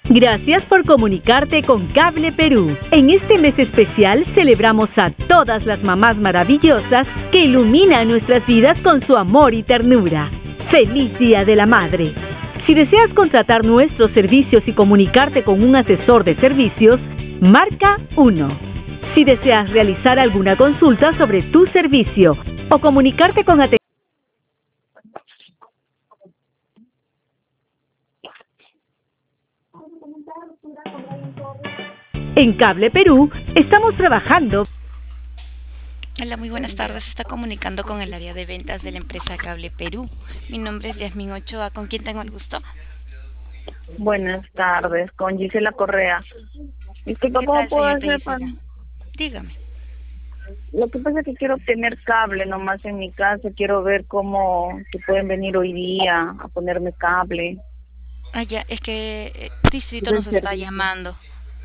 Gracias por comunicarte con Cable Perú. En este mes especial celebramos a todas las mamás maravillosas que iluminan nuestras vidas con su amor y ternura. ¡Feliz Día de la Madre! Si deseas contratar nuestros servicios y comunicarte con un asesor de servicios, marca 1. Si deseas realizar alguna consulta sobre tu servicio o comunicarte con atención en Cable Perú, estamos trabajando. Hola, muy buenas tardes. Se está comunicando con el área de ventas de la empresa Cable Perú. Mi nombre es Yasmín Ochoa. ¿Con quién tengo el gusto? Buenas tardes, con Gisela Correa. Disculpa, ¿Qué ¿cómo tal, puedo señorita hacer para...? Gisela? Dígame. Lo que pasa es que quiero obtener cable nomás en mi casa. Quiero ver cómo se pueden venir hoy día a ponerme cable Ah, ya, es que distrito del nos está servicio. llamando.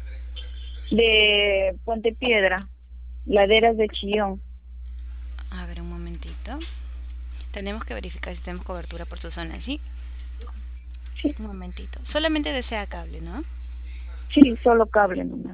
De Puente Piedra, laderas de Chillón. A ver, un momentito. Tenemos que verificar si tenemos cobertura por su zona, ¿sí? Sí, Un momentito. Solamente desea cable, ¿no? sí, solo cable nomás.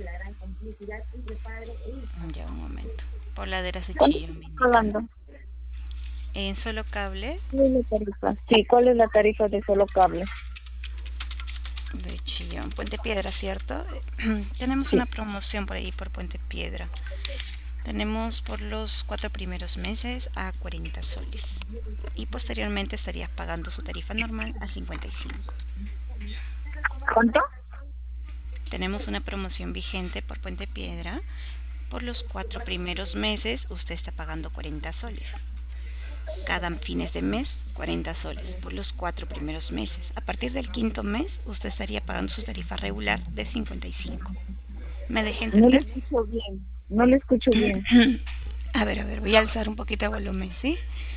Ya, un momento. Por laderas de ¿Cuánto Chillón, me estás indican. pagando? En solo cable ¿Cuál es la tarifa? Sí, ¿cuál es la tarifa de solo cable? de Chillón. Puente Piedra, ¿cierto? Tenemos Sí. una promoción por ahí por Puente Piedra. Tenemos por los 4 primeros meses a 40 soles y posteriormente estarías pagando su tarifa normal a 55. ¿Cuánto? Tenemos una promoción vigente por Puente Piedra. Por los 4 primeros meses usted está pagando 40 soles. Cada fines de mes 40 soles por los 4 primeros meses. A partir del quinto mes usted estaría pagando su tarifa regular de 55. ¿Me dejé No le entender? escucho bien. No le escucho bien. A ver, voy a alzar un poquito el volumen, ¿sí?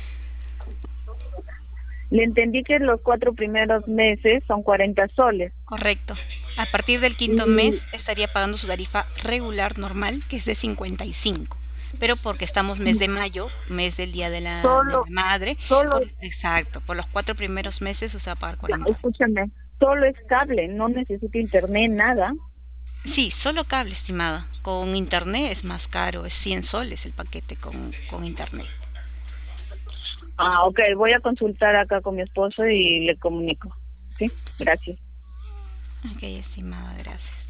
Le entendí que los 4 primeros meses son 40 soles. Correcto. A partir del quinto mes Y estaría pagando su tarifa regular normal, que es de 55. Pero porque estamos mes de mayo, mes del Día de solo, la Madre, solo, exacto, por los 4 primeros meses usted va a pagar 40. escúchame, solo es cable, no necesito internet, nada. Sí, solo cable, estimada. Con internet es más caro, es 100 soles el paquete con internet. Ah, ok, voy a consultar acá con mi esposo y le comunico. Sí, gracias. Ok, estimada, gracias.